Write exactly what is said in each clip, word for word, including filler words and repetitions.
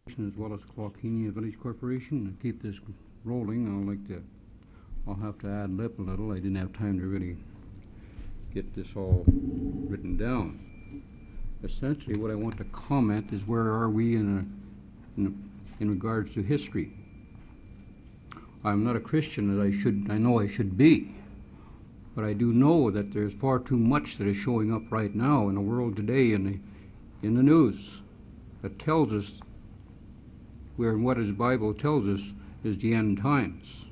as well as Clawkenia Village Corporation. To keep this rolling, I'll like to, I'll have to ad lib a little. I didn't have time to really get this all written down. Essentially, what I want to comment is where are we in, a, in, a, in regards to history. I'm not a Christian as I should, I know I should be, but I do know that there's far too much that is showing up right now in the world today in the, in the news that tells us where what his Bible tells us is the end times.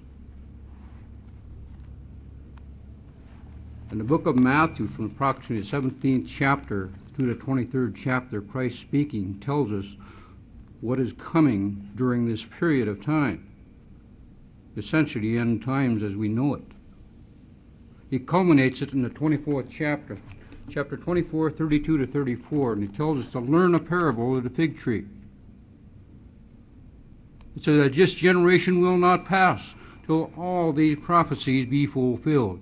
In the book of Matthew, from approximately the seventeenth chapter through the twenty-third chapter, Christ speaking tells us what is coming during this period of time. Essentially, the end times as we know it. He culminates it in the twenty-fourth chapter, chapter twenty-four, thirty-two to thirty-four, and he tells us to learn a parable of the fig tree. It says that this generation will not pass till all these prophecies be fulfilled.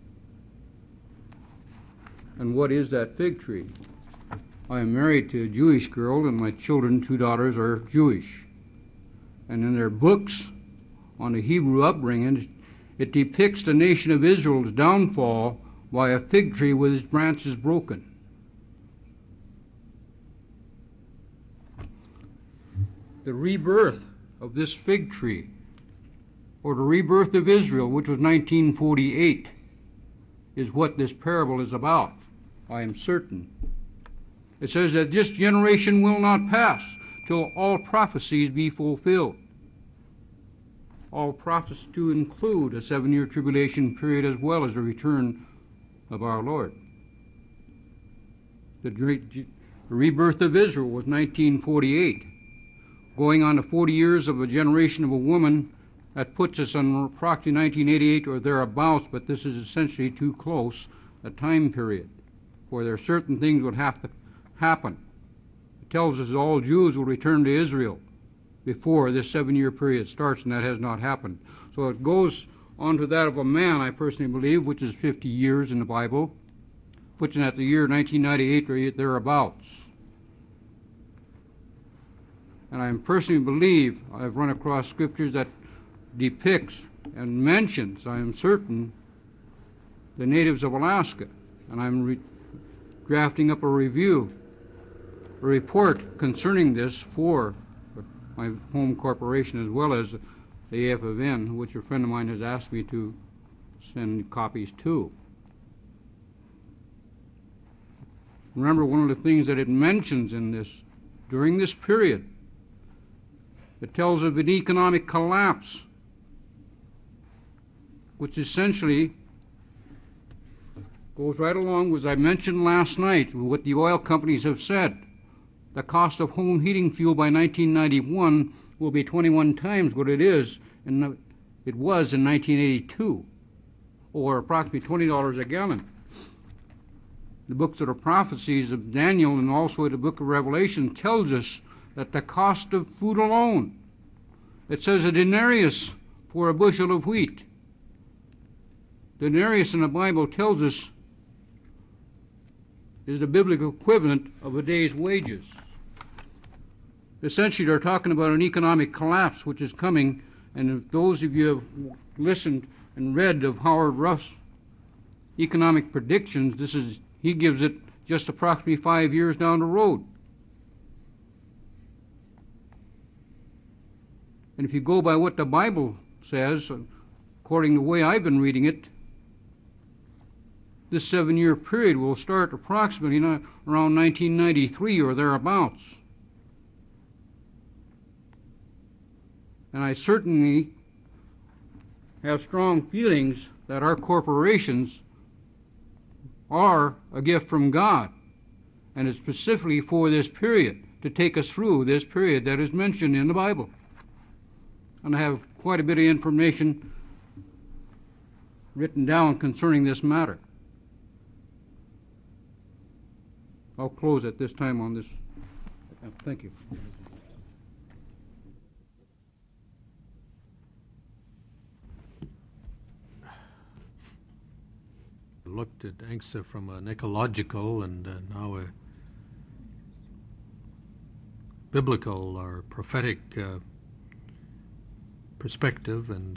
And what is that fig tree? I am married to a Jewish girl, and my children, two daughters, are Jewish. And in their books on the Hebrew upbringing, it depicts the nation of Israel's downfall by a fig tree with its branches broken. The rebirth of this fig tree, or the rebirth of Israel, which was nineteen forty-eight, is what this parable is about, I am certain. It says that this generation will not pass till all prophecies be fulfilled. All prophecies to include a seven-year tribulation period as well as the return of our Lord. The, the rebirth of Israel was nineteen forty-eight. Going on to forty years of a generation of a woman, that puts us on approximately nineteen eighty-eight or thereabouts, but this is essentially too close a time period where there are certain things would have to happen. It tells us all Jews will return to Israel before this seven-year period starts, and that has not happened. So it goes on to that of a man, I personally believe, which is fifty years in the Bible, puts it at the year nineteen ninety-eight or thereabouts. And I personally believe I've run across scriptures that depicts and mentions, I am certain, the natives of Alaska. And I'm re- drafting up a review, a report concerning this for my home corporation as well as the A F of N, which a friend of mine has asked me to send copies to. Remember, one of the things that it mentions in this, during this period, it tells of an economic collapse, which essentially goes right along with, as I mentioned last night, with what the oil companies have said. The cost of home heating fuel by nineteen ninety-one will be twenty-one times what it is, and it was in nineteen eighty-two, or approximately twenty dollars a gallon. The books of the prophecies of Daniel and also the book of Revelation tells us that the cost of food alone, it says a denarius for a bushel of wheat. Denarius in the Bible tells us is the biblical equivalent of a day's wages. Essentially, they're talking about an economic collapse which is coming, and if those of you have listened and read of Howard Ruff's economic predictions, this is he gives it just approximately five years down the road. And if you go by what the Bible says, according to the way I've been reading it, this seven-year period will start approximately around nineteen ninety-three or thereabouts. And I certainly have strong feelings that our corporations are a gift from God, and it's specifically for this period, to take us through this period that is mentioned in the Bible. And I have quite a bit of information written down concerning this matter. I'll close at this time on this. Thank you. Looked at A N C S A from an ecological and uh, now a biblical or prophetic uh, perspective, and uh,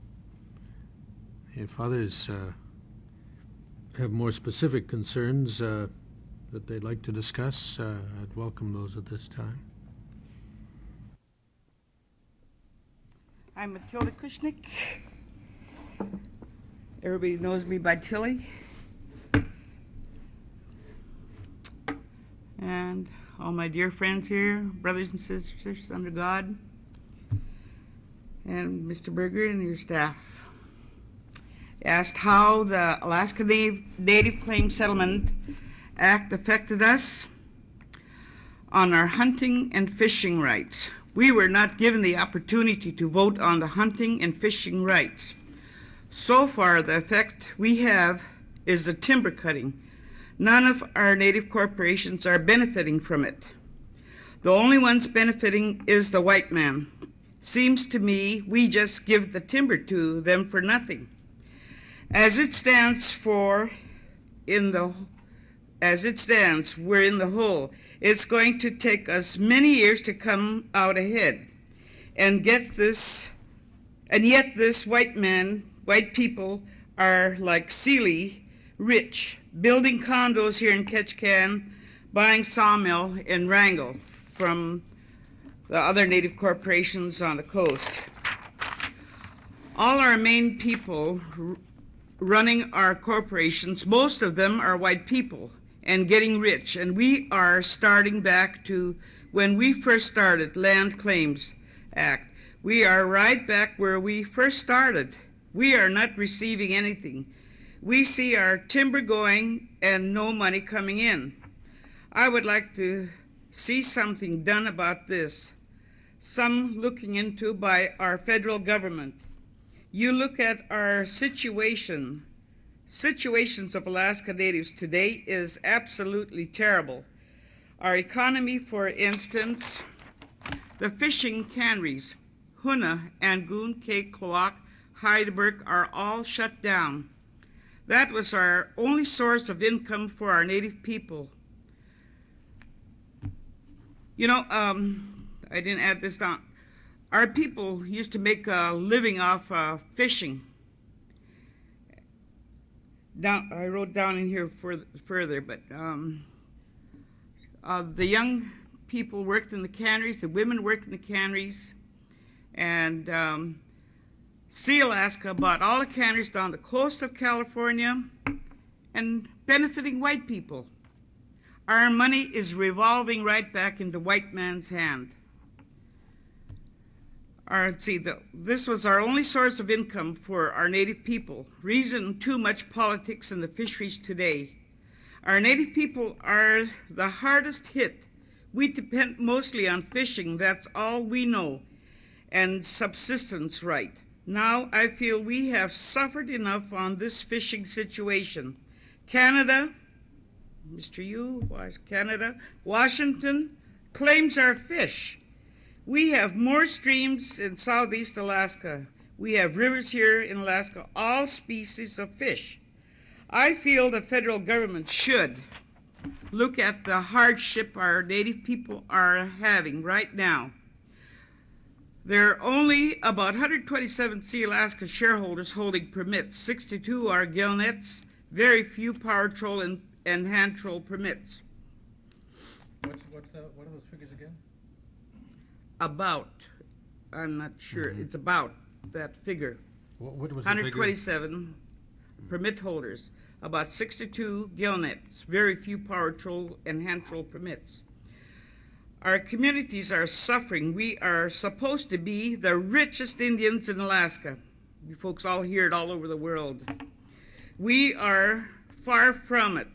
if others uh, have more specific concerns uh, that they'd like to discuss, uh, I'd welcome those at this time. I'm Matilda Kushnick. Everybody knows me by Tilly. And all my dear friends here, brothers and sisters under God, and Mister Berger and your staff. Asked how the Alaska Native, Native Claim Settlement Act affected us on our hunting and fishing rights. We were not given the opportunity to vote on the hunting and fishing rights. So far, the effect we have is the timber cutting. None of our native corporations are benefiting from it. The only ones benefiting is the white man. Seems to me we just give the timber to them for nothing. As it stands for in the as it stands, we're in the hole. It's going to take us many years to come out ahead and get this, and yet this white man, white people are like Seeley, rich, building condos here in Ketchikan, buying sawmill in Wrangell from the other native corporations on the coast. All our main people r- running our corporations, most of them are white people and getting rich, and we are starting back to when we first started Land Claims Act. We are right back where we first started. We are not receiving anything. We see our timber going and no money coming in. I would like to see something done about this, some looking into by our federal government. You look at our situation, situations of Alaska Natives today is absolutely terrible. Our economy, for instance, the fishing canneries, Huna, Angoon, Cape Cloak, Heidelberg are all shut down. That was our only source of income for our native people. You know, um, I didn't add this down. Our people used to make a living off uh, fishing. Down, I wrote down in here for, further, but um, uh, the young people worked in the canneries, the women worked in the canneries, and um, Sea Alaska bought all the canneries down the coast of California and benefiting white people. Our money is revolving right back into white man's hand. Our, see, the, this was our only source of income for our native people. Reason too much politics in the fisheries today. Our native people are the hardest hit. We depend mostly on fishing, that's all we know, and subsistence right. Now I feel we have suffered enough on this fishing situation. Canada, Mister Yu, Canada, Washington claims our fish. We have more streams in southeast Alaska. We have rivers here in Alaska, all species of fish. I feel the federal government should look at the hardship our native people are having right now. There are only about one hundred twenty-seven Sea Alaska shareholders holding permits. sixty-two are gillnets, very few power troll and, and hand troll permits. What's, what's that, what are those figures again? About, I'm not sure, mm-hmm. It's about that figure. What, what was one hundred the twenty-seven figure? permit holders, about sixty-two gillnets, very few power troll and hand troll permits. Our communities are suffering. We are supposed to be the richest Indians in Alaska. You folks all hear it all over the world. We are far from it.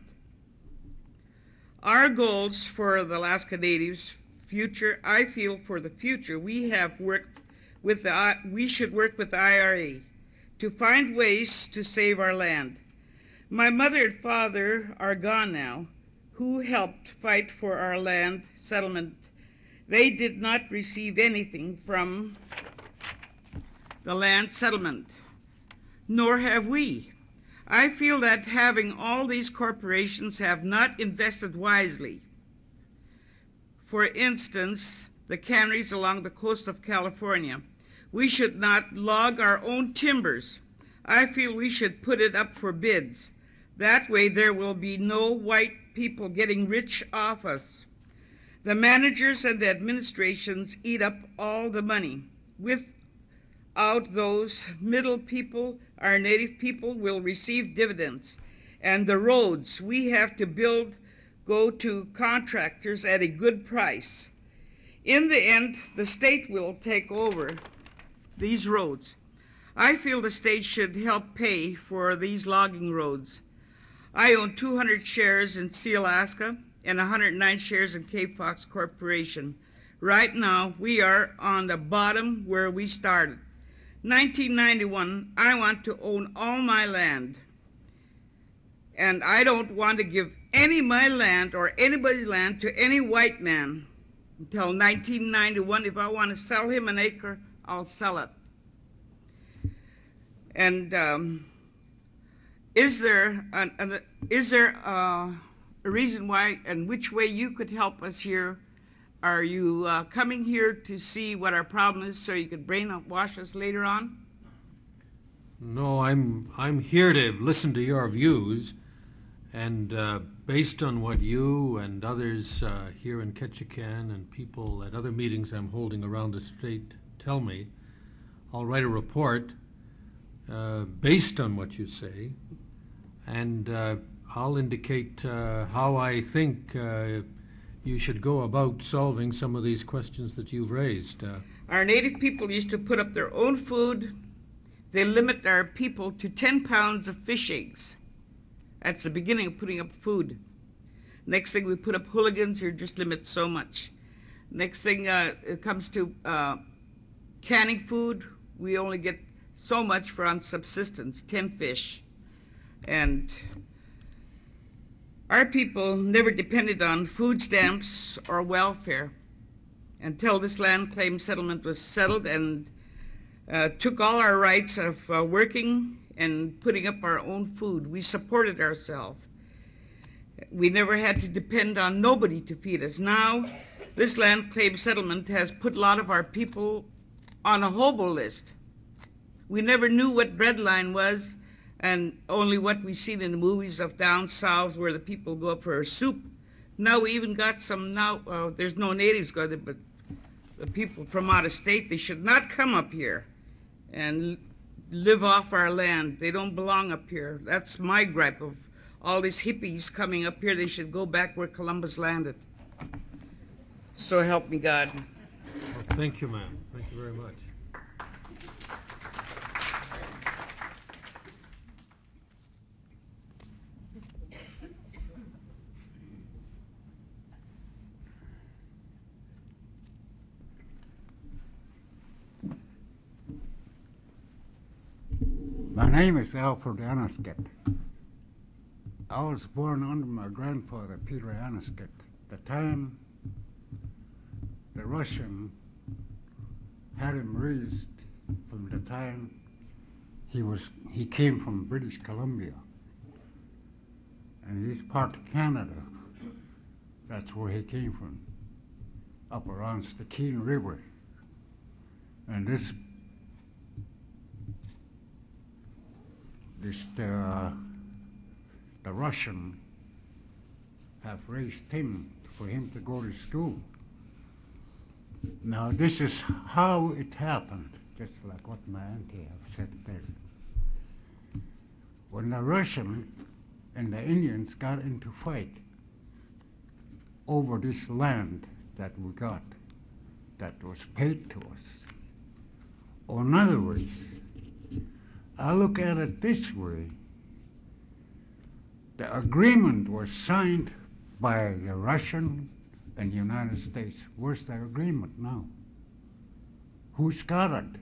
Our goals for the Alaska Natives future, I feel for the future, we have worked with the, we should work with the I R A to find ways to save our land. My mother and father are gone now, who helped fight for our land settlement. They did not receive anything from the land settlement, nor have we. I feel that having all these corporations have not invested wisely. for instance, the canneries along the coast of California. We should not log our own timbers. I feel we should put it up for bids. That way there will be no white people getting rich off us. The managers and the administrations eat up all the money. Without those middle people, our native people will receive dividends. And the roads we have to build go to contractors at a good price. In the end, the state will take over these roads. I feel the state should help pay for these logging roads. I own two hundred shares in Sealaska and one hundred nine shares in Cape Fox Corporation. Right now, we are on the bottom where we started. nineteen ninety-one, I want to own all my land. And I don't want to give any of my land or anybody's land to any white man until nineteen ninety-one. If I want to sell him an acre, I'll sell it. And um, is there an, an, is there uh, a reason why and which way you could help us here? Are you uh, coming here to see what our problem is so you could brainwash us later on? No, I'm I'm here to listen to your views, and uh, based on what you and others uh, here in Ketchikan and people at other meetings I'm holding around the state tell me, I'll write a report uh, based on what you say, and uh, I'll indicate uh, how I think uh, you should go about solving some of these questions that you've raised. Uh, Our native people used to put up their own food. They limit our people to ten pounds of fish eggs. That's the beginning of putting up food. Next thing, we put up hooligans who just limit so much. Next thing, uh, it comes to uh, canning food. We only get so much for on subsistence, ten fish. And our people never depended on food stamps or welfare until this land claim settlement was settled and uh, took all our rights of uh, working and putting up our own food. We supported ourselves. We never had to depend on nobody to feed us. Now, this land claim settlement has put a lot of our people on a hobo list. We never knew what breadline was, and only what we've seen in the movies of down south where the people go up for a soup. Now we even got some, now uh, there's no natives going there, but the people from out of state, they should not come up here and live off our land. They don't belong up here. That's my gripe of all these hippies coming up here. They should go back where Columbus landed. So help me God. well, thank you, ma'am. Thank you very much. My name is Alfred Annisket. I was born under my grandfather, Peter Annisket. The time the Russian had him raised from the time he was he came from British Columbia. And he's part of Canada. That's where he came from, up around Stikine River. And this This, uh, the Russian have raised him for him to go to school. Now this is how it happened, just like what my auntie have said there. When the Russian and the Indians got into fight over this land that we got, that was paid to us. Or in other words, I look at it this way. The agreement was signed by the Russian and the United States. Where's the agreement now? Who's got it?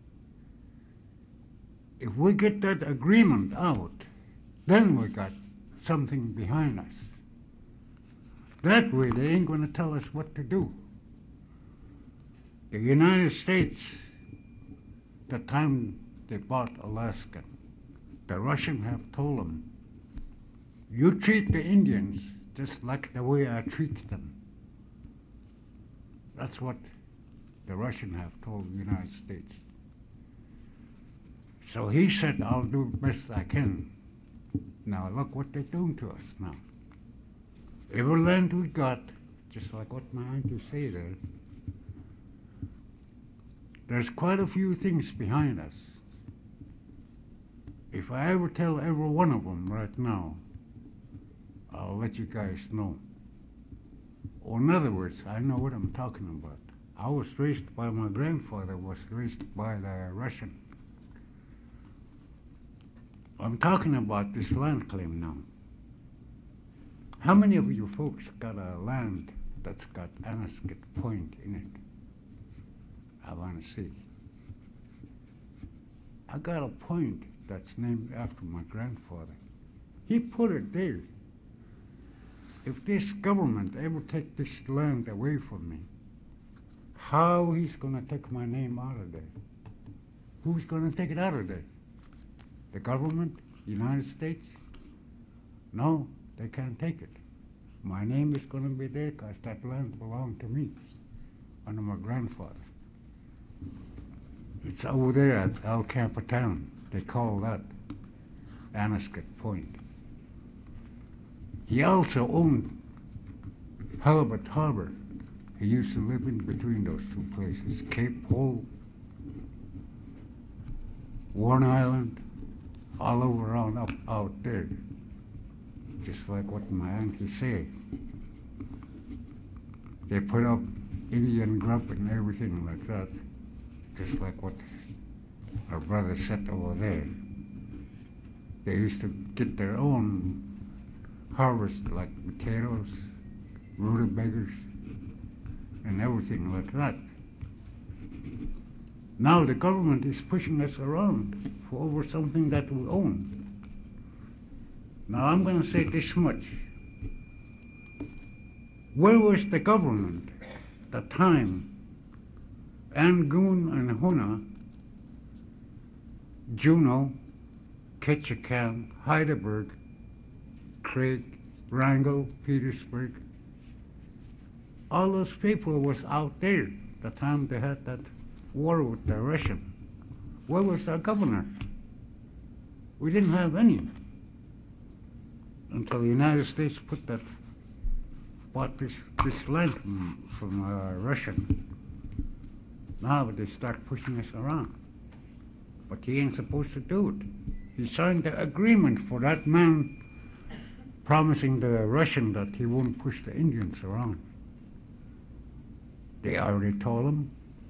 If we get that agreement out, then we got something behind us. That way they ain't going to tell us what to do. The United States, the time they bought Alaska, the Russians have told them, you treat the Indians just like the way I treat them. That's what the Russian have told the United States. So he said, I'll do the best I can. Now look what they're doing to us now. Every land we got, just like what my auntie say there, there's quite a few things behind us. If I ever tell every one of them right now, I'll let you guys know. Or in other words, I know what I'm talking about. I was raised by my grandfather, was raised by the Russian. I'm talking about this land claim now. How many of you folks got a land that's got Anasket Point in it? I want to see. I got a point that's named after my grandfather. He put it there. If this government ever take this land away from me, how he's going to take my name out of there? Who's going to take it out of there? The government? United States? No, they can't take it. My name is going to be there because that land belonged to me under my grandfather. It's over there at El Capitan. They call that Anasket Point. He also owned Halibut Harbor. He used to live in between those two places, Cape Hole, Warren Island, all over around up out there. Just like what my auntie said. They put up Indian grub and everything like that. Just like what our brother said over there. They used to get their own harvest like potatoes, rutabagas, and everything like that. Now the government is pushing us around for over something that we own. Now I'm going to say this much. Where was the government the time Angoon and Huna, Juneau, Ketchikan, Heidelberg, Craig, Wrangell, Petersburg, all those people was out there the time they had that war with the Russian. Where was our governor? We didn't have any until the United States put that, bought this, this land from, from uh, Russian. Now they start pushing us around. But he ain't supposed to do it. He signed the agreement for that man promising the Russian that he won't push the Indians around. They already told him.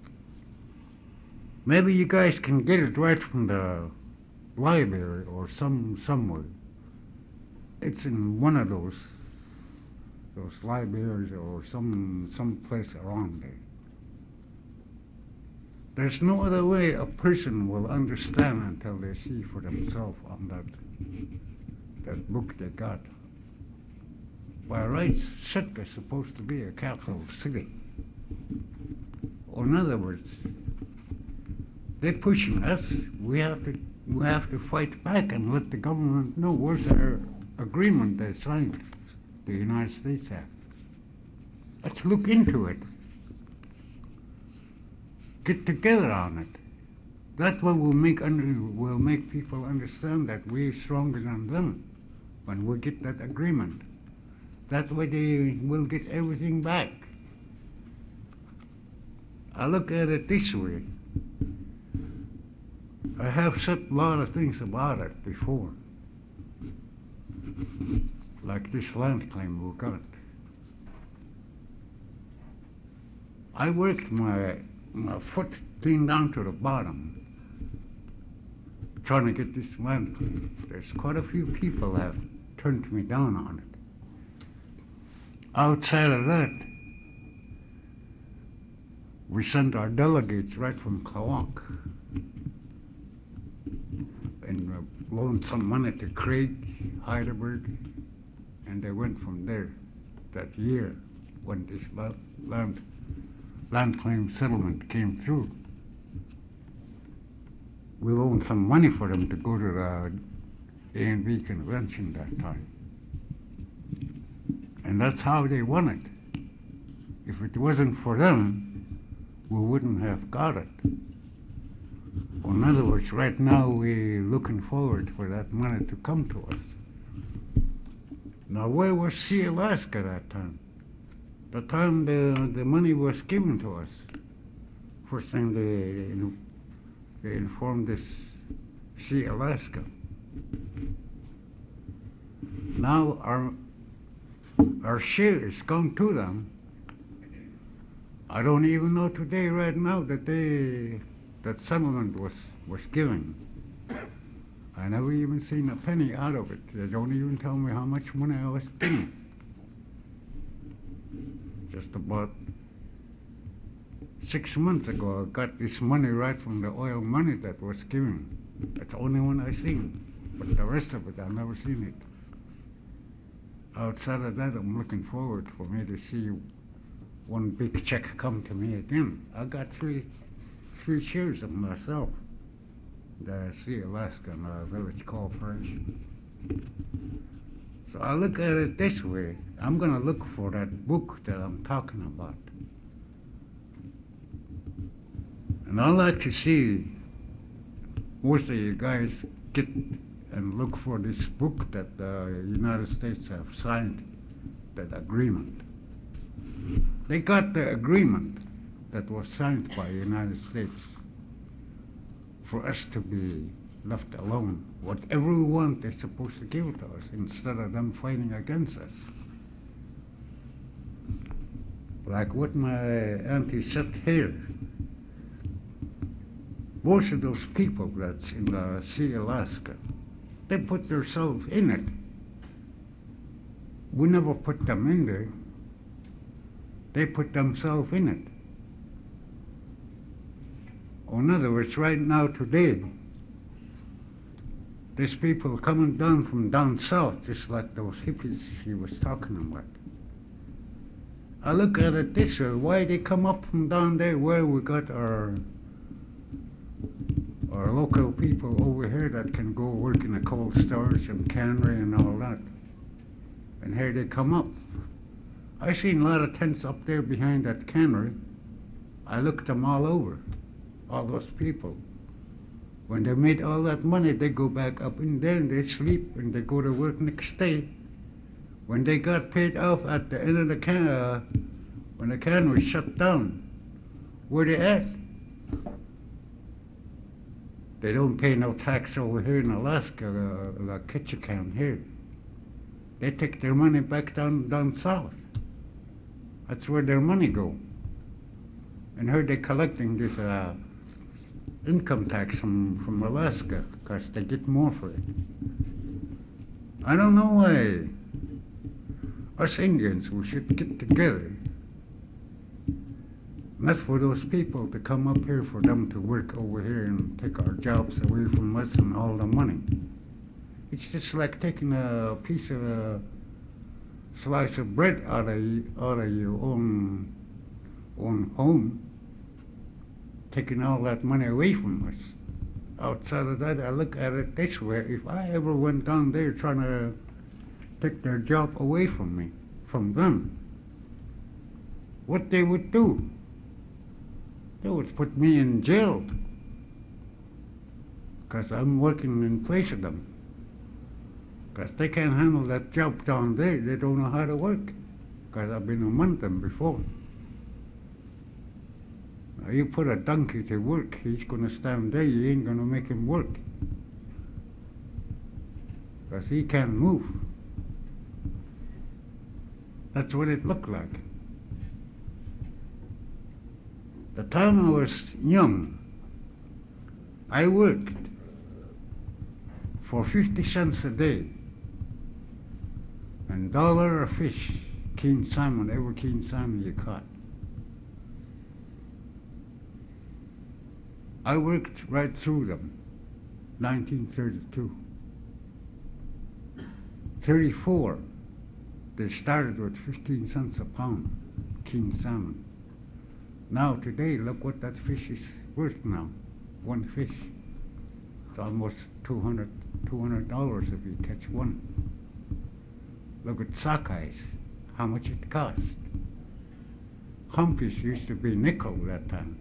Maybe you guys can get it right from the library or some somewhere. It's in one of those those libraries or some some place around there. There's no other way a person will understand until they see for themselves on that that book they got. By rights, Sitka is supposed to be a capital city. Or in other words, they're pushing us. We have to we have to fight back and let the government know where's our agreement they signed. The United States have. Let's look into it. Get together on it. That way we'll make under, we'll make people understand that we're stronger than them when we get that agreement. That way they will get everything back. I look at it this way. I have said a lot of things about it before. Like this land claim we got. I worked my my foot clean down to the bottom trying to get this land claim. There's quite a few people have turned me down on it. Outside of that, we sent our delegates right from Klawak and uh, loaned some money to Craig, Heidelberg, and they went from there that year when this la- land, land claim settlement came through. We loaned some money for them to go to the A and B convention that time. And that's how they won it. if it wasn't for them, we wouldn't have got it. In other words, right now we're looking forward for that money to come to us. Now, where was Sea Alaska that time? The time the, the money was given to us. First thing they, they informed us, Sea Alaska. Now our our share is gone to them. I don't even know today, right now, that they that settlement was was given. I never even seen a penny out of it. They don't even tell me how much money I was getting. Just about six months ago, I got this money right from the oil money that was given. That's the only one I seen. But the rest of it, I've never seen it. Outside of that, I'm looking forward for me to see one big check come to me again. I got three, three shares of myself, the Sea Alaska uh, Village Corporation. So I look at it this way. I'm going to look for that book that I'm talking about. And I'd like to see most of you guys get and look for this book that the United States have signed, that agreement. They got the agreement that was signed by the United States for us to be left alone. Whatever we want, they're supposed to give it to us instead of them fighting against us. Like what my auntie said here, most of those people that's in the Sea Alaska, they put themselves in it. We never put them in there. They put themselves in it. In other words, right now, today, there's people coming down from down south, just like those hippies she was talking about. I look at it this way, why they come up from down there where we got our our local people over here that can go work in the cold storage and cannery and all that. And here they come up. I seen a lot of tents up there behind that cannery. I looked them all over, all those people. When they made all that money, they go back up in there and they sleep and they go to work next day. When they got paid off at the end of the can, uh, when the cannery shut down, where they at? They don't pay no tax over here in Alaska, uh, like Ketchikan here. They take their money back down down south. That's where their money go. And here they're collecting this uh, income tax from, from Alaska because they get more for it. I don't know why us Indians, we should get together. Not for those people to come up here for them to work over here and take our jobs away from us and all the money. It's just like taking a piece of a slice of bread out of out of your own own home, taking all that money away from us. Outside of that, I look at it this way: if I ever went down there trying to take their job away from me, from them, what they would do? They would put me in jail because I'm working in place of them. Because they can't handle that job down there. They don't know how to work because I've been among them before. Now you put a donkey to work, he's going to stand there, you ain't going to make him work because he can't move. That's what it looked like. The time I was young, I worked for fifty cents a day and dollar a fish, king salmon, every king salmon you caught. I worked right through them, nineteen thirty-two. thirty-four, they started with fifteen cents a pound, king salmon. Now today, look what that fish is worth now, one fish. It's almost two hundred dollars if you catch one. Look at sockeyes, how much it cost. Humpies used to be nickel that time.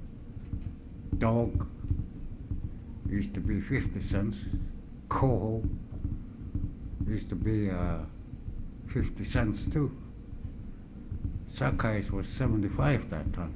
Dog used to be fifty cents. Coho used to be uh, fifty cents too. Sockeyes was seventy-five that time.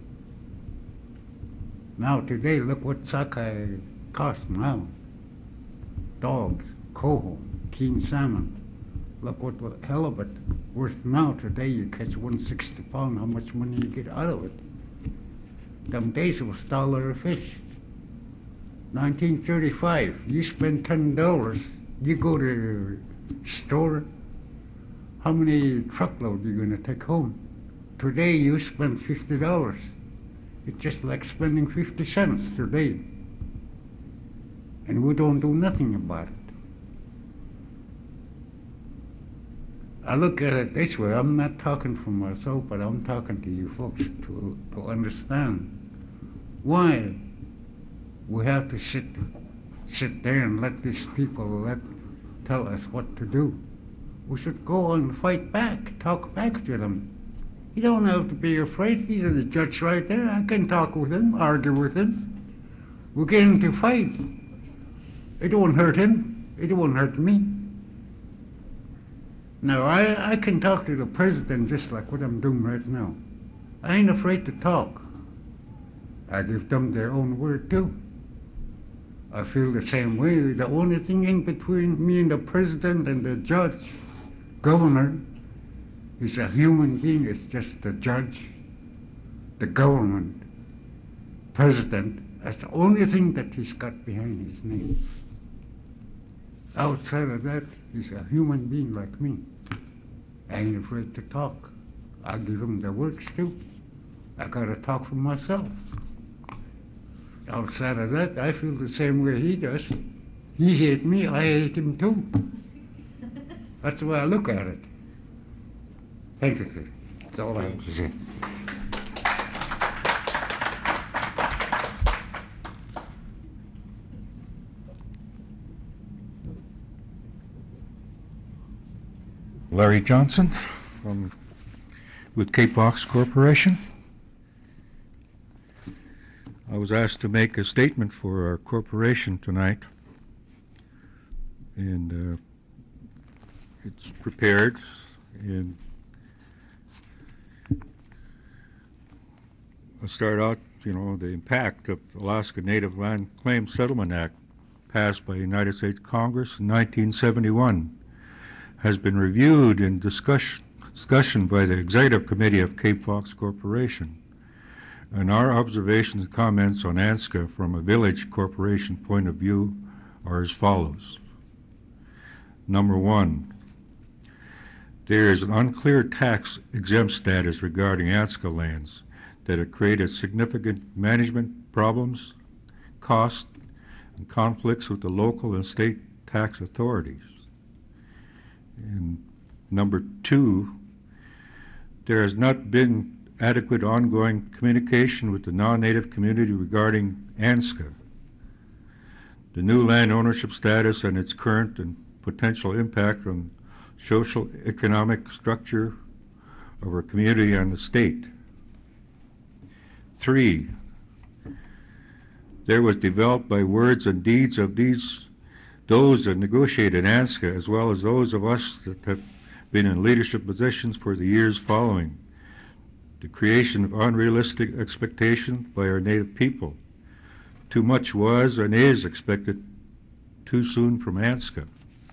Now today, look what sockeye costs now. Dogs, coho, king salmon. Look what, what halibut worth now. Today you catch one sixty pound, how much money you get out of it. Them days it was a dollar a fish. nineteen thirty-five, you spend ten dollars, you go to the store, how many truckloads you gonna take home? Today you spend fifty dollars. It's just like spending fifty cents today. And we don't do nothing about it. I look at it this way, I'm not talking for myself, but I'm talking to you folks to, to understand why we have to sit, sit there and let these people let, tell us what to do. We should go and fight back, talk back to them. You don't have to be afraid. He's the judge right there. I can talk with him, argue with him. We get into a fight. It won't hurt him. It won't hurt me. Now, I, I can talk to the president just like what I'm doing right now. I ain't afraid to talk. I give them their own word too. I feel the same way. The only thing in between me and the president and the judge, governor, is a human being. It's just the judge, the government, president. That's the only thing that he's got behind his name. Outside of that, he's a human being like me. I ain't afraid to talk. I give him the works too. I gotta talk for myself. Outside of that, I feel the same way he does. He hate me, I hate him too. That's the way I look at it. Thank you, sir. That's all I have to say. Larry Johnson from, with Cape Fox Corporation. I was asked to make a statement for our corporation tonight, and uh, it's prepared, and I'll start out, you know, the impact of the Alaska Native Land Claims Settlement Act passed by the United States Congress in nineteen seventy-one. Has been reviewed in discussion, discussion by the Executive Committee of Cape Fox Corporation. And our observations and comments on ANSCA from a village corporation point of view are as follows. Number one, there is an unclear tax exempt status regarding ANSCA lands that have created significant management problems, costs, and conflicts with the local and state tax authorities. And number two, there has not been adequate ongoing communication with the non-native community regarding ANSCA, the new land ownership status and its current and potential impact on social economic structure of our community and the state. Three, there was developed by words and deeds of these those that negotiated ANSCA, as well as those of us that have been in leadership positions for the years following, the creation of unrealistic expectations by our native people. Too much was and is expected too soon from ANSCA.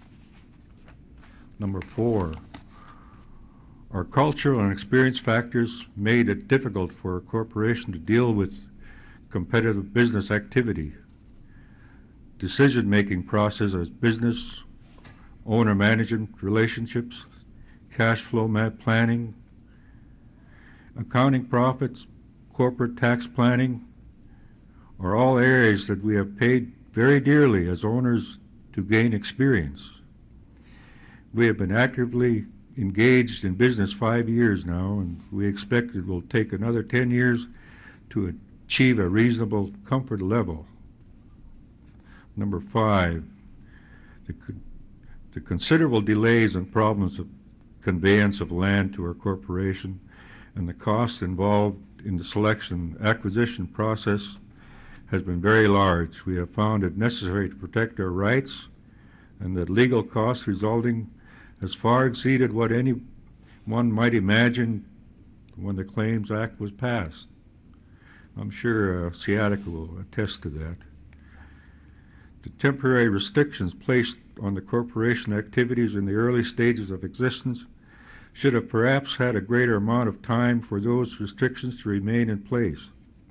Number four, our cultural and experience factors made it difficult for a corporation to deal with competitive business activity. Decision-making process as business, owner-management relationships, cash flow map planning, accounting profits, corporate tax planning are all areas that we have paid very dearly as owners to gain experience. We have been actively engaged in business five years now, and we expect it will take another ten years to achieve a reasonable comfort level. Number five, the, the considerable delays and problems of conveyance of land to our corporation and the cost involved in the selection and acquisition process has been very large. We have found it necessary to protect our rights, and that legal costs resulting has far exceeded what anyone might imagine when the Claims Act was passed. I'm sure uh, Sciatica will attest to that. The temporary restrictions placed on the corporation activities in the early stages of existence should have perhaps had a greater amount of time for those restrictions to remain in place.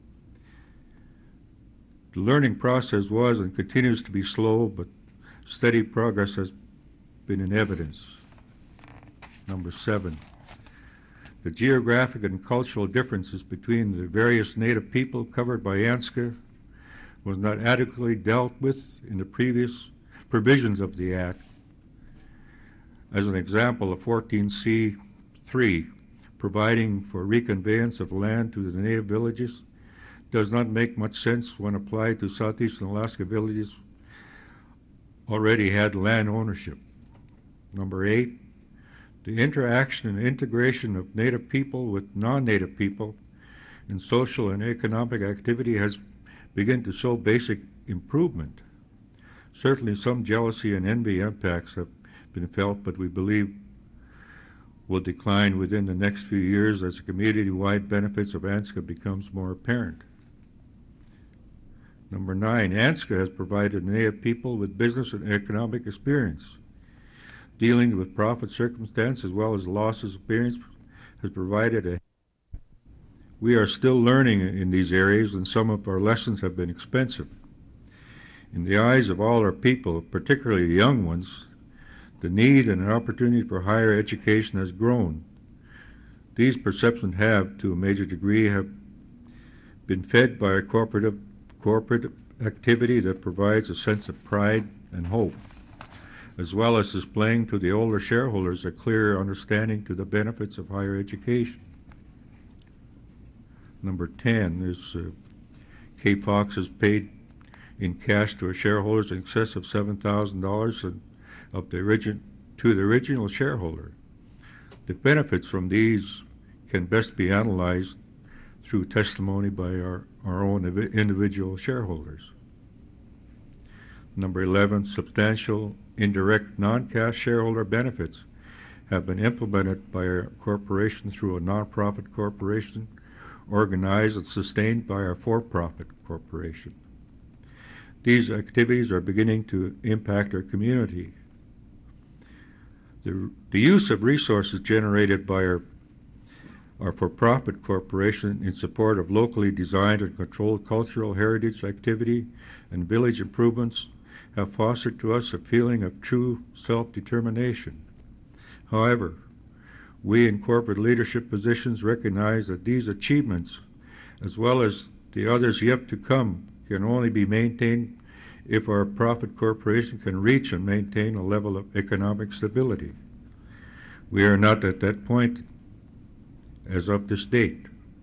The learning process was and continues to be slow, but steady progress has been in evidence. Number seven, the geographic and cultural differences between the various Native people covered by ANZCA was not adequately dealt with in the previous provisions of the Act. As an example, of fourteen C three, providing for reconveyance of land to the Native villages, does not make much sense when applied to Southeastern Alaska villages already had land ownership. Number eight, the interaction and integration of Native people with non-Native people in social and economic activity has begun to show basic improvement. Certainly some jealousy and envy impacts have been felt, but we believe will decline within the next few years as the community-wide benefits of ANZCA becomes more apparent. Number nine, ANZCA has provided Native people with business and economic experience. Dealing with profit circumstance as well as losses experience has provided a We are still learning in these areas, and some of our lessons have been expensive. In the eyes of all our people, particularly young ones, the need and an opportunity for higher education has grown. These perceptions have, to a major degree, have been fed by a corporate, corporate activity that provides a sense of pride and hope, as well as displaying to the older shareholders a clear understanding to the benefits of higher education. Number ten is uh, K Fox has paid in cash to our shareholders in excess of seven thousand dollars of the origin to the original shareholder. The benefits from these can best be analyzed through testimony by our, our own individual shareholders. Number eleven, substantial indirect non-cash shareholder benefits have been implemented by our corporation through a nonprofit corporation organized and sustained by our for-profit corporation. These activities are beginning to impact our community. The, the use of resources generated by our, our for-profit corporation in support of locally designed and controlled cultural heritage activity and village improvements have fostered to us a feeling of true self-determination. However, we in corporate leadership positions recognize that these achievements, as well as the others yet to come, can only be maintained if our profit corporation can reach and maintain a level of economic stability. We are not at that point as of this date.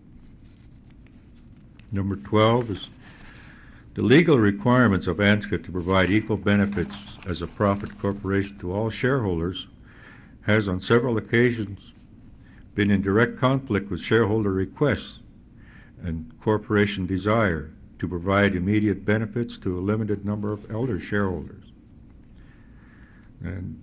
Number twelve is the legal requirements of ANZCA to provide equal benefits as a profit corporation to all shareholders has on several occasions been in direct conflict with shareholder requests and corporation desire to provide immediate benefits to a limited number of elder shareholders. And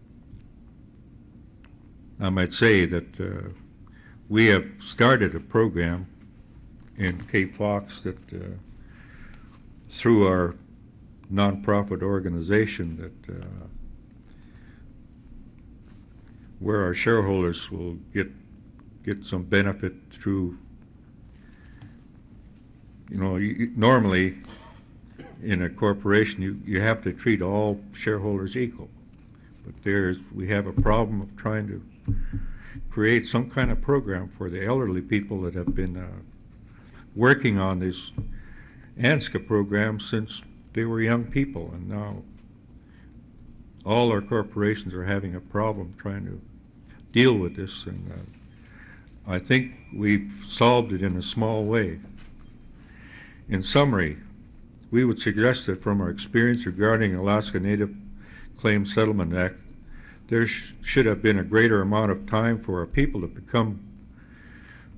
I might say that uh, we have started a program in Cape Fox that uh, through our nonprofit organization that uh, where our shareholders will get get some benefit through, you know, you, normally in a corporation you, you have to treat all shareholders equal. But there's, we have a problem of trying to create some kind of program for the elderly people that have been uh, working on this ANZCA program since they were young people, and now all our corporations are having a problem trying to deal with this, and uh, I think we've solved it in a small way. In summary, we would suggest that from our experience regarding Alaska Native Claims Settlement Act, there sh should have been a greater amount of time for our people to become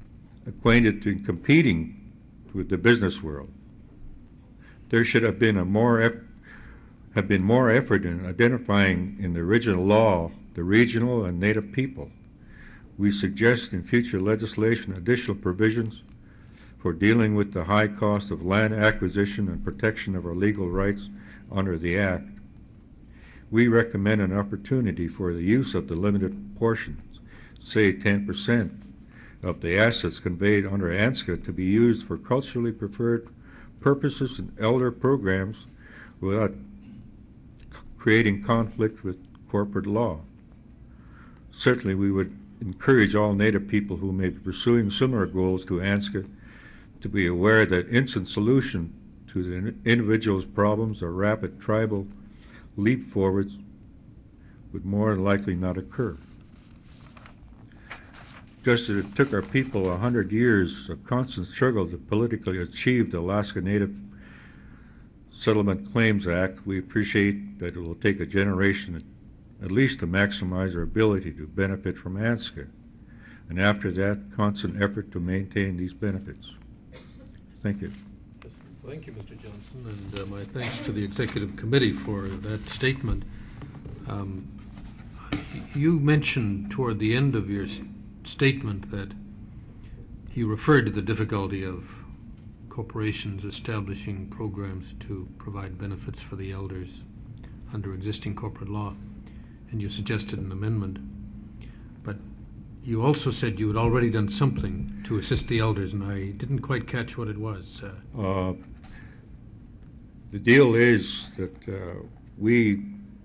acquainted in competing with the business world. There should have been a more eff- have been more effort in identifying in the original law the regional and native people. We suggest in future legislation additional provisions for dealing with the high cost of land acquisition and protection of our legal rights under the Act. We recommend an opportunity for the use of the limited portions, say ten percent of the assets conveyed under ANSCA, to be used for culturally preferred purposes and elder programs without c- creating conflict with corporate law. Certainly we would encourage all Native people who may be pursuing similar goals to ANSCA to be aware that instant solution to the in- individual's problems or rapid tribal leap forwards would more than likely not occur. Just as it took our people a hundred years of constant struggle to politically achieve the Alaska Native Settlement Claims Act, we appreciate that it will take a generation at least to maximize our ability to benefit from ANSCA, and after that, constant effort to maintain these benefits. Thank you. Thank you, Mister Johnson, and uh, my thanks to the Executive Committee for that statement. Um, y- you mentioned toward the end of your s- statement that you referred to the difficulty of corporations establishing programs to provide benefits for the elders under existing corporate law, and you suggested an amendment. But you also said you had already done something to assist the elders, and I didn't quite catch what it was. Uh, Uh, the deal is that uh, we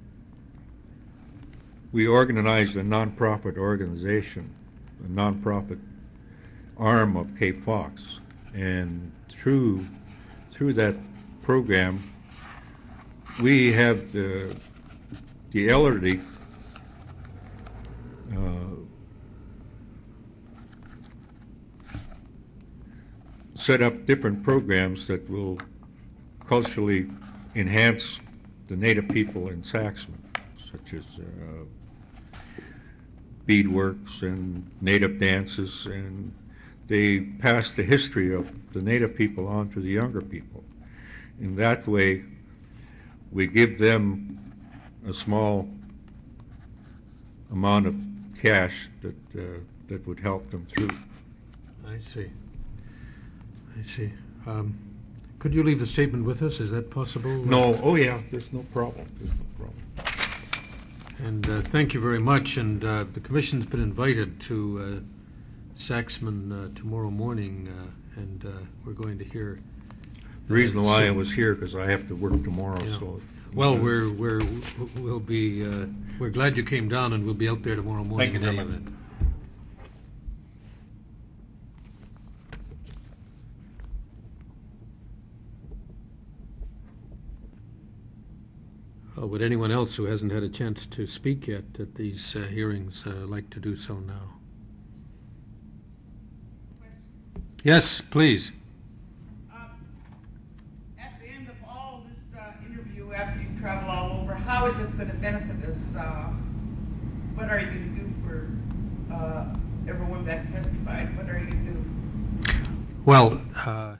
we organized a nonprofit organization, a nonprofit arm of Cape Fox, and through through that program, we have the the elderly uh, set up different programs that will culturally enhance the Native people in Saxman, such as uh, beadworks and Native dances, and they pass the history of the Native people on to the younger people. In that way, we give them a small amount of cash that uh, that would help them through. I see. I see. Um, could you leave the statement with us? Is that possible? No, oh yeah, there's no problem. There's no problem. And uh, thank you very much. And uh, the commission's been invited to uh, Saxman uh, tomorrow morning, uh, and uh, we're going to hear. The reason why I So- was here, because I have to work tomorrow, Yeah. so. Well, we're we're we'll be uh, we're glad you came down, and we'll be out there tomorrow morning. Thank you in very any much. event. Uh, would anyone else who hasn't had a chance to speak yet at these uh, hearings uh, like to do so now? Yes, please. Um, At the end of all this uh, interview, after you travel all over, how is it going to benefit us? Uh, What are you going to do for uh, everyone that testified? What are you going to do? Well, uh,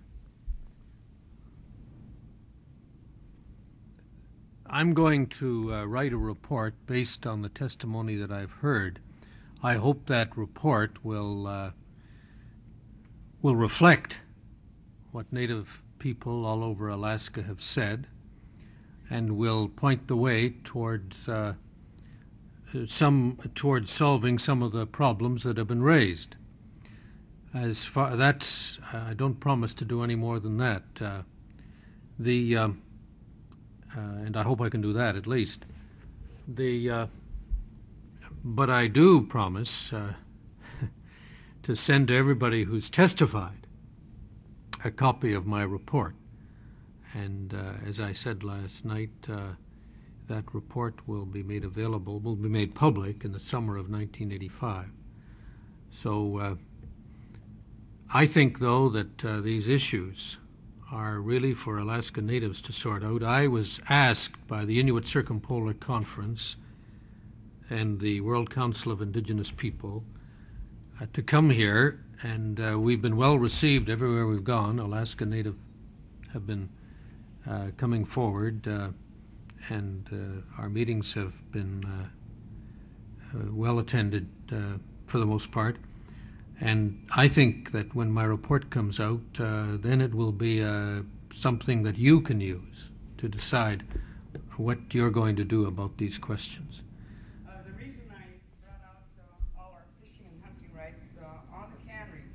I'm going to uh, write a report based on the testimony that I've heard. I hope that report will uh, will reflect what Native people all over Alaska have said, and will point the way towards uh, some towards solving some of the problems that have been raised. As far that's, I don't promise to do any more than that. Uh, the um, uh, and I hope I can do that at least. The uh, but I do promise uh, to send to everybody who's testified a copy of my report. And uh, as I said last night, uh, that report will be made available, will be made public in the summer of nineteen eighty-five. So uh, I think, though, that uh, these issues are really for Alaska Natives to sort out. I was asked by the Inuit Circumpolar Conference and the World Council of Indigenous People uh, to come here and uh, we've been well received everywhere we've gone. Alaska Native have been uh, coming forward, uh, and uh, our meetings have been uh, uh, well attended uh, for the most part. And I think that when my report comes out, uh, then it will be uh, something that you can use to decide what you're going to do about these questions. Uh, the reason I brought out uh, all our fishing and hunting rights uh, on the canneries,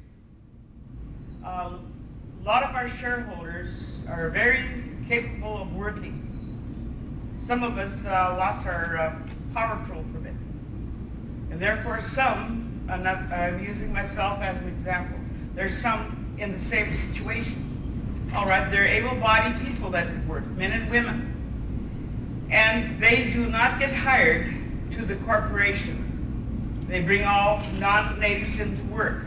uh, a lot of our shareholders are very capable of working. Some of us uh, lost our uh, power patrol permit, and therefore some, I'm, not, I'm using myself as an example, there's some in the same situation. All right, they're able-bodied people that work, men and women, and they do not get hired to the corporation. They bring all non-natives into work.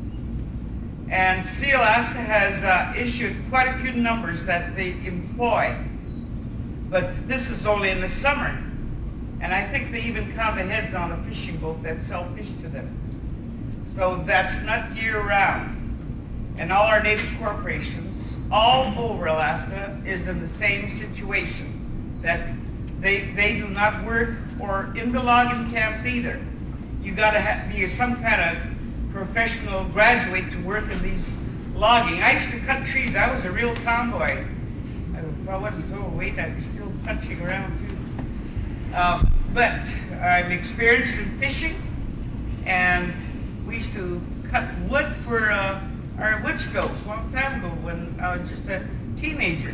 And Sealaska has uh, issued quite a few numbers that they employ, but this is only in the summer. And I think they even count the heads on a fishing boat that sell fish to them. So that's not year-round. And all our native corporations all over Alaska is in the same situation, that they, they do not work or in the logging camps either. You got to be some kind of professional graduate to work in these logging. I used to cut trees. I was a real tomboy. If I wasn't so overweight, I'd be still punching around too. Um, but I'm experienced in fishing, and we used to cut wood for uh, our wood stoves a long time ago when I was just a teenager.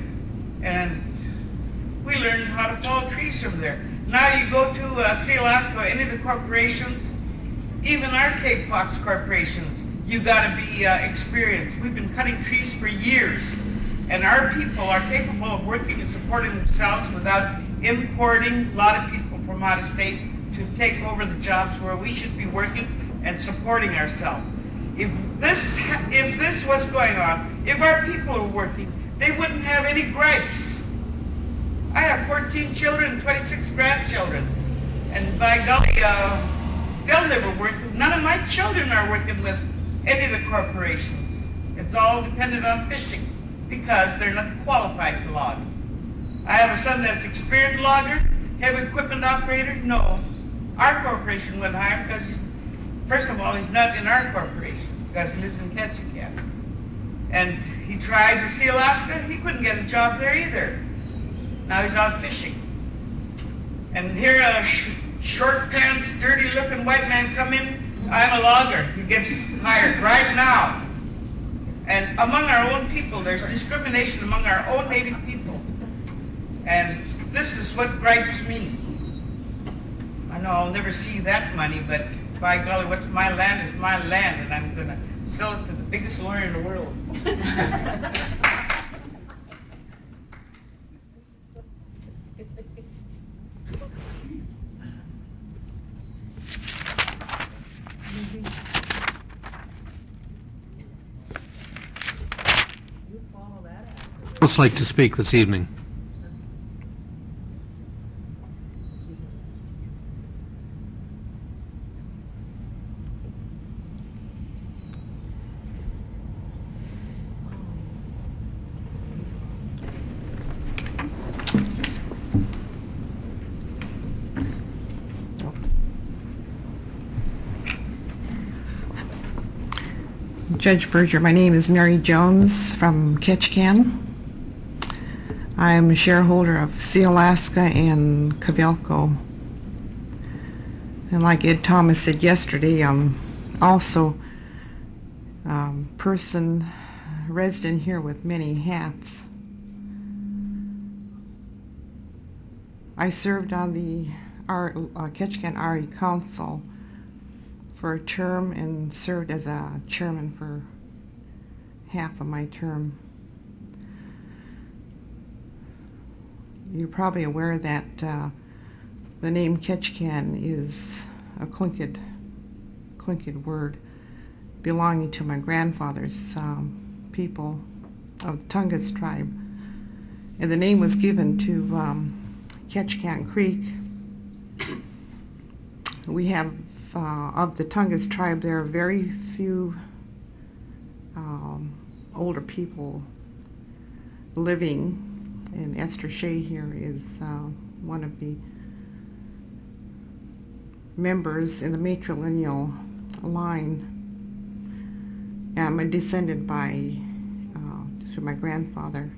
And we learned how to fall trees from there. Now you go to uh, Sealaska, any of the corporations, even our Cape Fox corporations, you got to be uh, experienced. We've been cutting trees for years, and our people are capable of working and supporting themselves without importing a lot of people from out of state to take over the jobs where we should be working and supporting ourselves. If this, if this was going on, if our people were working, they wouldn't have any gripes. I have fourteen children and twenty-six grandchildren, and by golly, uh, they'll never work. None of my children are working with any of the corporations. It's all dependent on fishing because they're not qualified to log. I have a son that's experienced logger, heavy equipment operator. No, our corporation wouldn't hire him because, he's, first of all, he's not in our corporation because he lives in Ketchikan. And he tried to see Alaska. He couldn't get a job there either. Now he's out fishing. And here a sh short pants, dirty looking white man come in, I'm a logger. He gets hired right now. And among our own people, there's discrimination among our own native people. And this is what gripes me. I know I'll never see that money, but by golly, what's my land is my land, and I'm going to sell it to the biggest lawyer in the world. Who else like to speak this evening? Judge Berger, my name is Mary Jones from Ketchikan. I'm a shareholder of Sealaska and Covelco. And like Ed Thomas said yesterday, I'm also a um, person, resident here with many hats. I served on the R, uh, Ketchikan R E Council for a term and served as a chairman for half of my term. You're probably aware that uh, the name Ketchikan is a Tlingit, Tlingit word belonging to my grandfather's um, people of the Tungus tribe. And the name was given to um, Ketchikan Creek. We have Uh, of the Tungus tribe, there are very few um, older people living, and Esther Shea here is uh, one of the members in the matrilineal line. I'm a descendant by, uh, through my grandfather.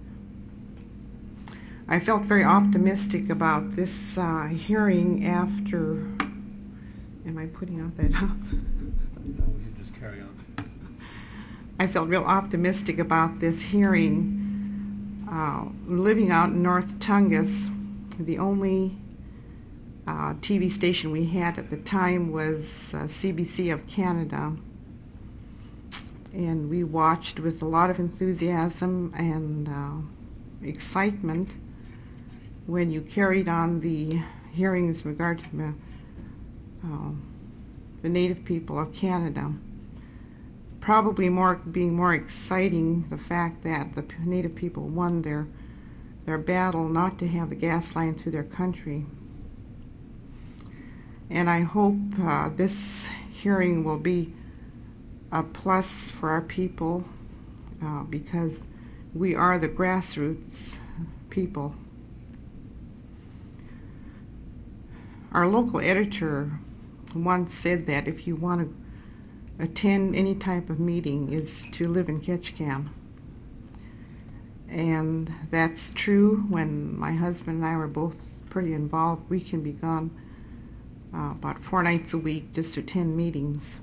I felt very optimistic about this uh, hearing after, am I putting out that up? No, you just carry on. I felt real optimistic about this hearing. Uh, living out in North Tungus, the only uh, T V station we had at the time was uh, C B C of Canada. And we watched with a lot of enthusiasm and uh, excitement when you carried on the hearings in regard to the, uh, the Native people of Canada. Probably more being more exciting the fact that the Native people won their their battle not to have the gas line through their country. And I hope uh, this hearing will be a plus for our people uh, because we are the grassroots people. Our local editor once said that if you want to attend any type of meeting is to live in Ketchikan. And that's true. When my husband and I were both pretty involved, we can be gone uh, about four nights a week just to attend meetings.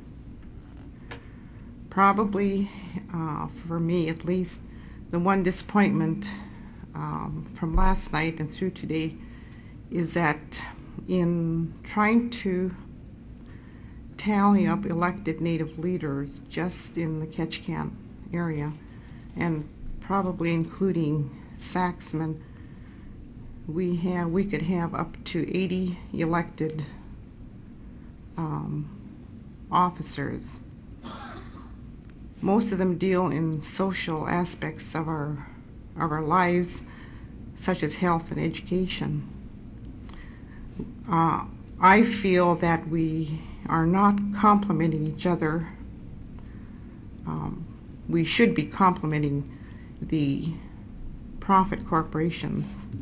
Probably, uh, for me at least, the one disappointment um, from last night and through today is that in trying to tally up elected Native leaders just in the Ketchikan area, and probably including Saxman, we have we could have up to eighty elected um, officers. Most of them deal in social aspects of our of our lives, such as health and education. Uh, I feel that we are not complementing each other. Um, we should be complementing the profit corporations.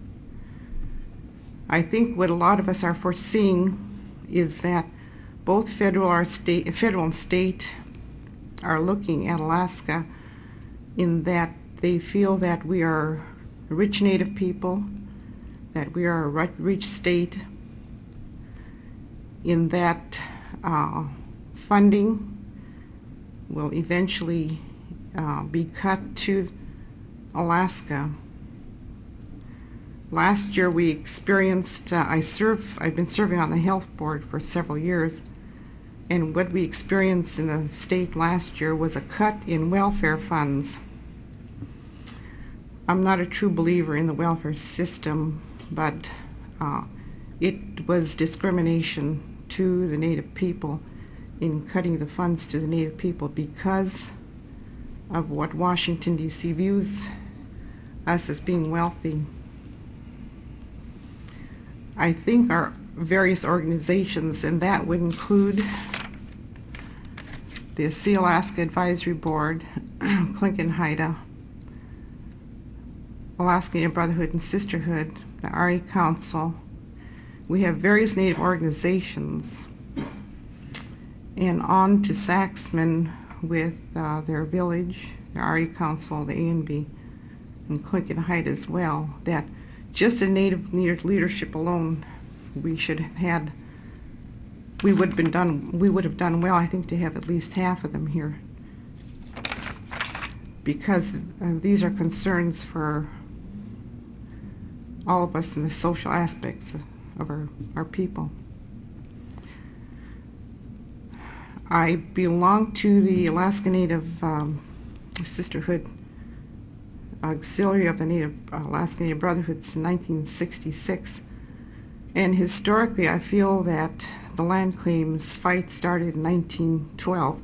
I think what a lot of us are foreseeing is that both federal, or state, federal and state are looking at Alaska in that they feel that we are a rich Native people, that we are a rich state, in that uh, funding will eventually uh, be cut to Alaska. Last year we experienced, uh, I serve, I've been serving on the health board for several years, and what we experienced in the state last year was a cut in welfare funds. I'm not a true believer in the welfare system, but uh, it was discrimination to the Native people in cutting the funds to the Native people because of what Washington, D C views us as being wealthy. I think our various organizations, and that would include the Sea Alaska Advisory Board, Tlingit Haida, Alaska Native Brotherhood and Sisterhood, the R E Council. We have various Native organizations, and on to Saxman with uh, their village, the R E Council, the A N B, and Tlingit Haida as well, that just in Native leadership alone, we should have had, we would have been done, we would have done well, I think, to have at least half of them here. Because uh, these are concerns for all of us in the social aspects of, of our, our people. I belong to the Alaska Native um, Sisterhood Auxiliary of the Native uh, Alaska Native Brotherhood since nineteen sixty-six, and historically I feel that the land claims fight started in nineteen twelve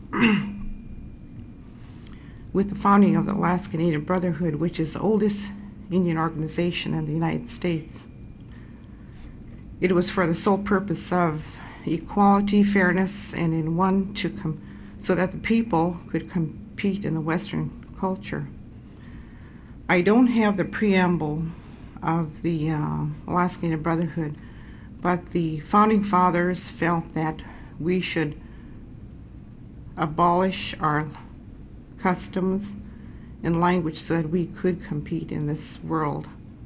with the founding of the Alaska Native Brotherhood, which is the oldest Indian organization in the United States. It was for the sole purpose of equality, fairness, and in one to come so that the people could compete compete in the Western culture. I don't have the preamble of the uh, Alaska Native Brotherhood, but the Founding Fathers felt that we should abolish our customs and language so that we could compete in this world.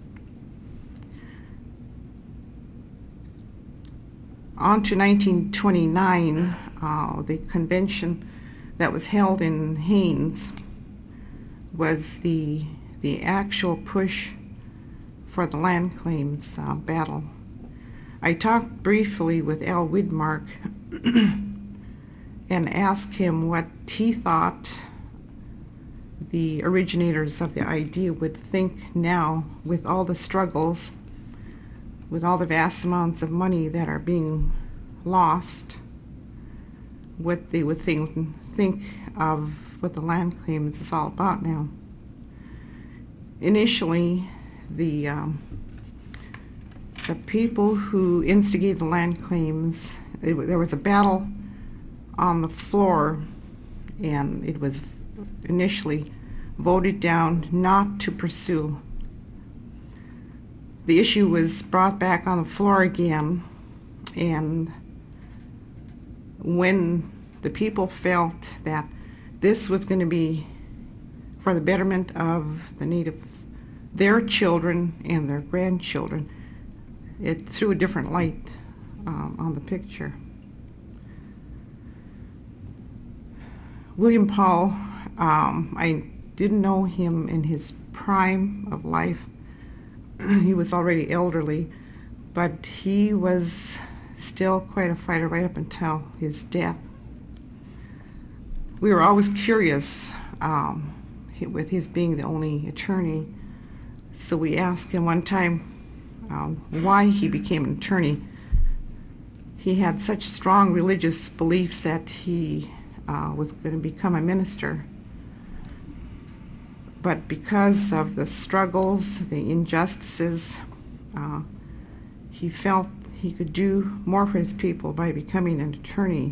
On to nineteen twenty-nine, uh, the convention that was held in Haines was the, the actual push for the land claims uh, battle. I talked briefly with Al Widmark and asked him what he thought the originators of the idea would think now with all the struggles, with all the vast amounts of money that are being lost, what they would think, think of what the land claims is all about now. Initially, the, um, the people who instigated the land claims, it, there was a battle on the floor, and it was initially voted down not to pursue. The issue was brought back on the floor again, and when the people felt that this was going to be for the betterment of the Native, their children and their grandchildren, it threw a different light um, on the picture. William Paul, um, I didn't know him in his prime of life. He was already elderly, but he was still quite a fighter right up until his death. We were always curious um, he, with his being the only attorney, so we asked him one time um, why he became an attorney. He had such strong religious beliefs that he uh, was going to become a minister. But because of the struggles, the injustices, uh, he felt he could do more for his people by becoming an attorney.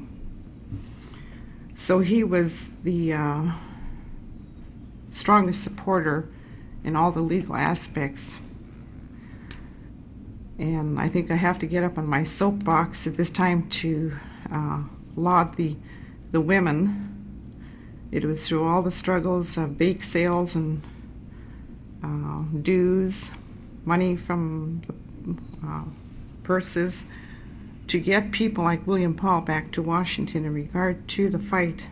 So he was the uh, strongest supporter in all the legal aspects. And I think I have to get up on my soapbox at this time to uh, laud the, the women. It was through all the struggles of bake sales and uh, dues, money from the uh, purses, to get people like William Paul back to Washington in regard to the fight.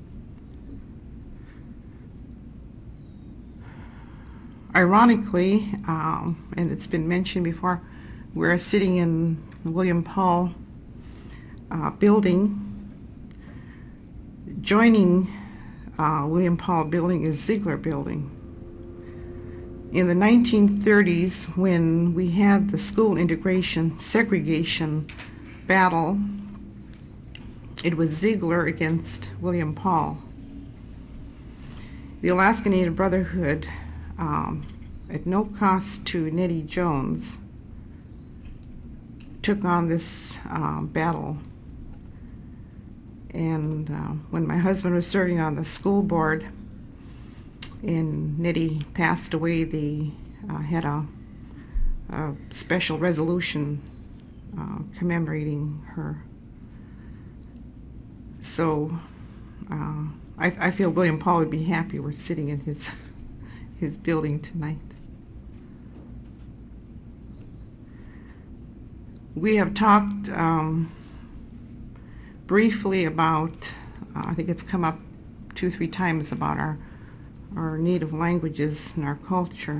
Ironically, um, and it's been mentioned before, we're sitting in the William Paul uh, building. Joining uh, William Paul building is Ziegler Building. In the nineteen thirties, when we had the school integration segregation battle, it was Ziegler against William Paul. The Alaska Native Brotherhood, um, at no cost to Nettie Jones, took on this uh, battle. And uh, when my husband was serving on the school board and Nettie passed away, they uh, had a, a special resolution uh, commemorating her. So uh, I, I feel William Paul would be happy we're sitting in his, his building tonight. We have talked um, briefly about, uh, I think it's come up two or three times, about our, our native languages and our culture.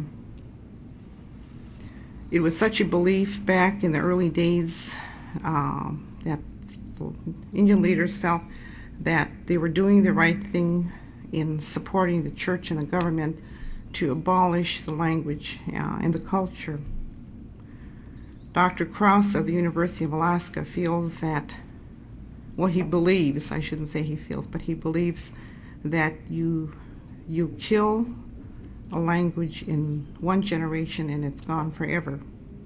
It was such a belief back in the early days uh, that the Indian leaders felt that they were doing the right thing in supporting the church and the government to abolish the language uh, and the culture. Doctor Krause of the University of Alaska feels that, well, he believes, I shouldn't say he feels, but he believes that you, you kill a language in one generation and it's gone forever.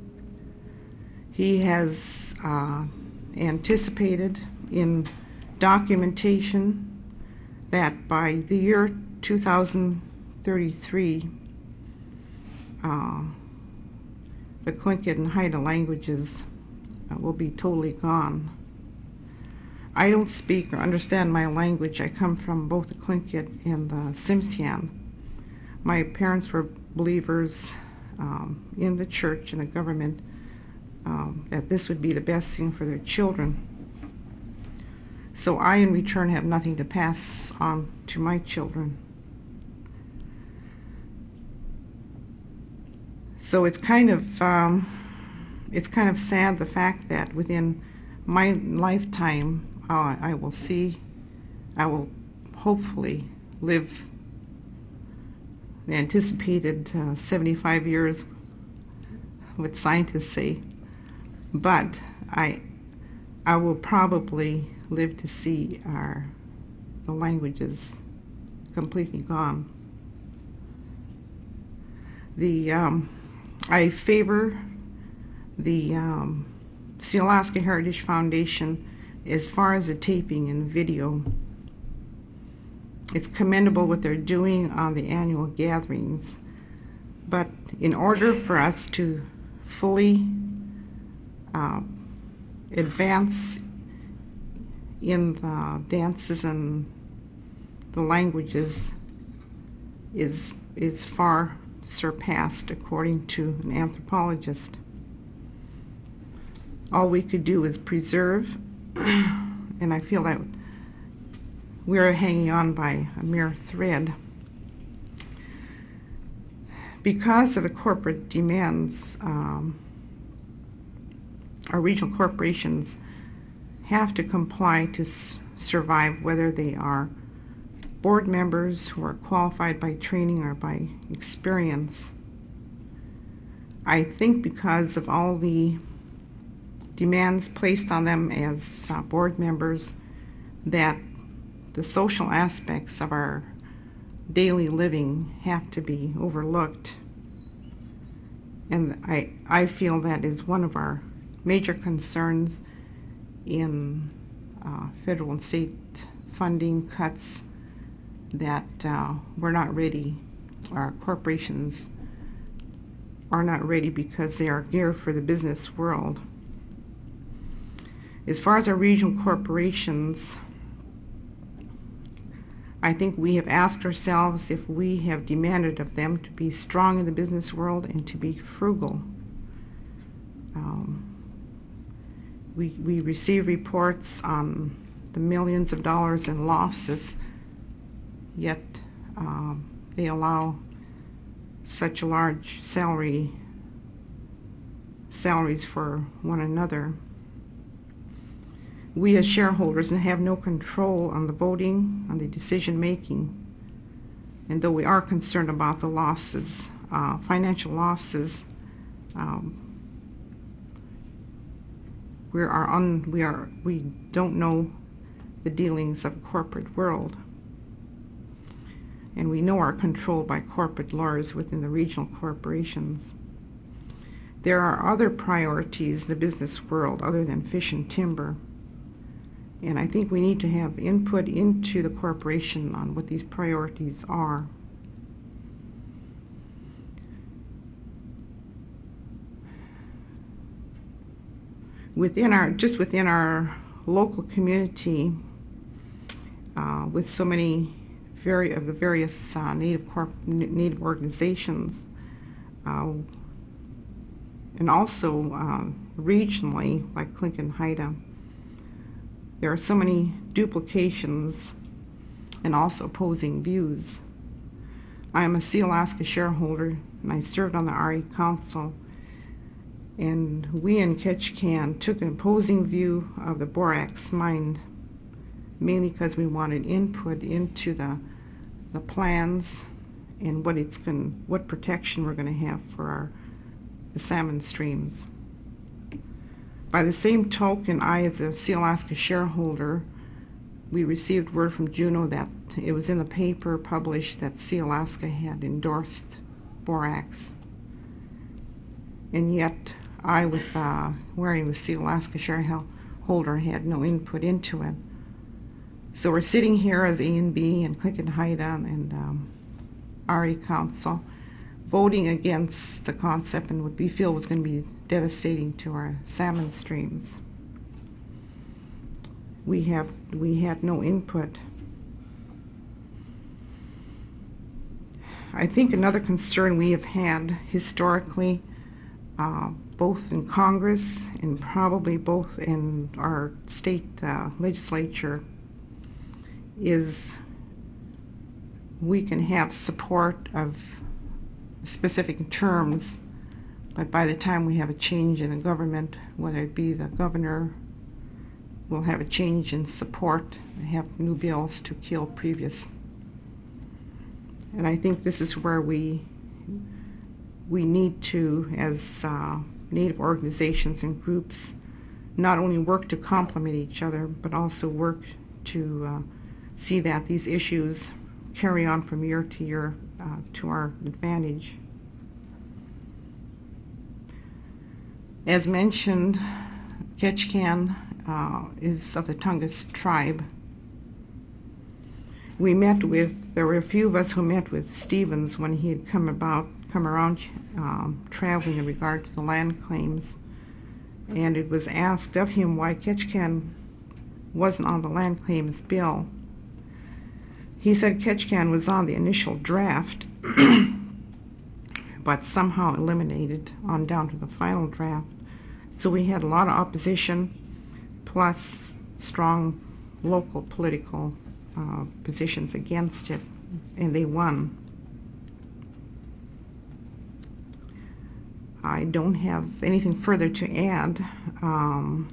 He has uh, anticipated in documentation that by the year two thousand thirty-three, uh, the Tlingit and Haida languages uh, will be totally gone. I don't speak or understand my language. I come from both the Tlingit and the Tsimshian. My parents were believers um, in the church and the government um, that this would be the best thing for their children. So I, in return, have nothing to pass on to my children. So it's kind of um, it's kind of sad, the fact that within my lifetime uh, I will see, I will hopefully live the anticipated uh, seventy-five years, what scientists say, but I I will probably live to see our the languages completely gone. The um, I favor the um, Sealaska Heritage Foundation as far as the taping and video. It's commendable what they're doing on the annual gatherings, but in order for us to fully uh, advance in the dances and the languages is is far surpassed, according to an anthropologist. All we could do is preserve, and I feel that we're hanging on by a mere thread. Because of the corporate demands, um, our regional corporations have to comply to s- survive, whether they are board members who are qualified by training or by experience. I think because of all the demands placed on them as uh, board members, that the social aspects of our daily living have to be overlooked. And I, I feel that is one of our major concerns in uh, federal and state funding cuts, that uh, we're not ready, our corporations are not ready because they are geared for the business world. As far as our regional corporations, I think we have asked ourselves if we have demanded of them to be strong in the business world and to be frugal. Um, we, we receive reports on the millions of dollars in losses, yet um, they allow such large salary salaries for one another. We as shareholders have no control on the voting, on the decision making, and though we are concerned about the losses, uh, financial losses, um, we are un, we are we don't know the dealings of the corporate world, and we know are controlled by corporate lawyers within the regional corporations. There are other priorities in the business world other than fish and timber, and I think we need to have input into the corporation on what these priorities are. Within our, just within our local community, uh, with so many very of the various uh, native corp native organizations, uh, and also uh, regionally, like Tlingit and Haida, there are so many duplications and also opposing views. I am a Sealaska shareholder, and I served on the R E Council, and we in Ketchikan took an opposing view of the borax mine, mainly because we wanted input into the the plans and what it's going, what protection we're going to have for our the salmon streams. By the same token, I, as a Sealaska shareholder, we received word from Juneau that it was in the paper published that Sealaska had endorsed borax, and yet I, with uh, wearing the Sealaska shareholder, had no input into it. So we're sitting here as A and B and Click and Haida and um, R E Council voting against the concept and what we feel was going to be devastating to our salmon streams. We have we had no input. I think another concern we have had historically, uh, both in Congress and probably both in our state uh, legislature, is we can have support of specific terms, but by the time we have a change in the government, whether it be the governor, we'll have a change in support and have new bills to kill previous. And I think this is where we we need to, as uh, Native organizations and groups, not only work to complement each other, but also work to uh, see that these issues carry on from year to year uh, to our advantage. As mentioned, Ketchikan uh, is of the Tungus tribe. We met with, there were a few of us who met with Stevens when he had come about, come around um, traveling in regard to the land claims. And it was asked of him why Ketchikan wasn't on the land claims bill. He said Ketchikan was on the initial draft, but somehow eliminated on down to the final draft. So we had a lot of opposition, plus strong local political uh, positions against it, and they won. I don't have anything further to add. Um,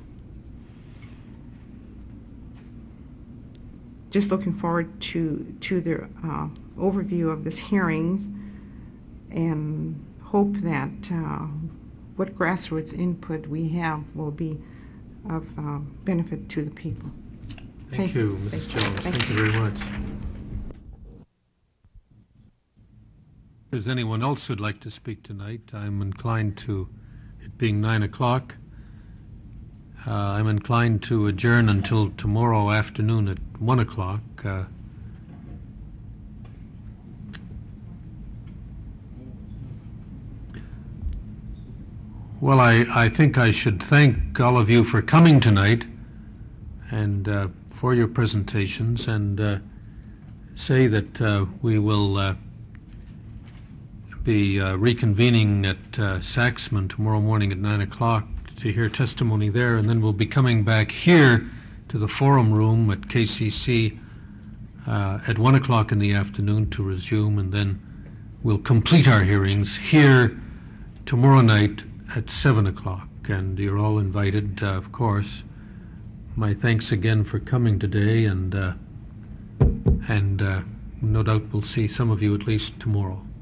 just looking forward to to the uh, overview of this hearings, and hope that uh, what grassroots input we have will be of uh, benefit to the people. Thank, Thank you, you. Missus Thank you. Jones. Thank Thank you very much. If there's anyone else who'd like to speak tonight, I'm inclined to, it being nine o'clock, uh, I'm inclined to adjourn until tomorrow afternoon at one o'clock. Uh, well, I, I think I should thank all of you for coming tonight and uh, for your presentations, and uh, say that uh, we will uh, be uh, reconvening at uh, Saxman tomorrow morning at nine o'clock to hear testimony there, and then we'll be coming back here to the forum room at K C C uh, at one o'clock in the afternoon to resume, and then we'll complete our hearings here tomorrow night at seven o'clock, and you're all invited, uh, of course. My thanks again for coming today, and uh, and uh, no doubt we'll see some of you at least tomorrow.